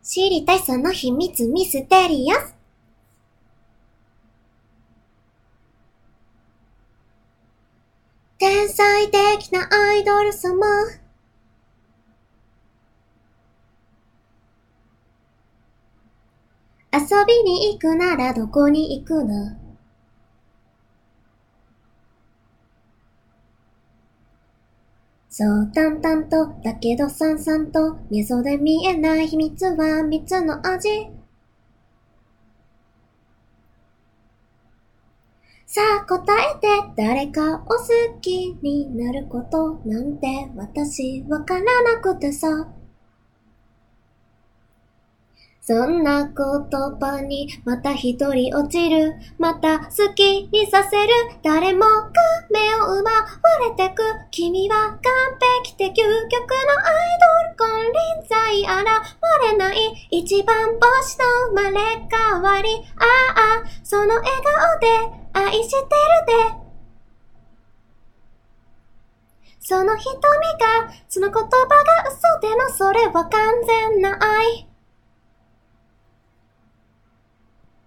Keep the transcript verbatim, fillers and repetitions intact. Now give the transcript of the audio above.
知りたいその秘密ミステリアス。天才的なアイドル様。遊びに行くならどこに行くの？そう淡々とだけどさんさんと溝で見えない秘密はみっつの味。さあ答えて、誰かを好きになることなんて私わからなくてさ。そんな言葉にまた一人落ちる。また好きにさせる。誰もが目を奪われてく。君は完璧で究極のアイドル。金輪際現れない一番星の生まれ変わり。ああ、その笑顔で愛してるで。その瞳が、その言葉が嘘でもそれは完全な愛。